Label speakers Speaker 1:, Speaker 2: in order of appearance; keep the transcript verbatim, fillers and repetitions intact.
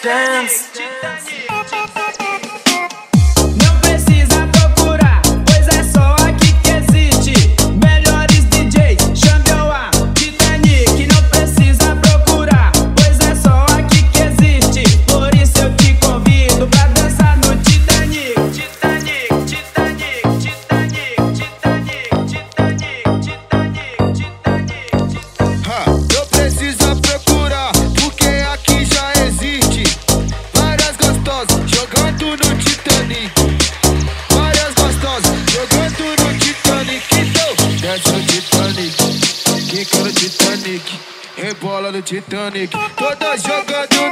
Speaker 1: Dance.
Speaker 2: Não precisa procurar, pois é só aqui que existe. Melhores D Js, Xambioá, Titanic. Não precisa procurar, pois é só aqui que existe. Por isso eu te convido pra dançar no Titanic. Titanic, Titanic, Titanic, Titanic, Titanic, Titanic, Titanic.
Speaker 3: Ha, não precisa procurar, porque aqui já existe. Várias gostosas jogando no Titanic. Várias gostosas jogando no Titanic. Então, desce no Titanic, quica no Titanic, rebola no Titanic. Todas jogando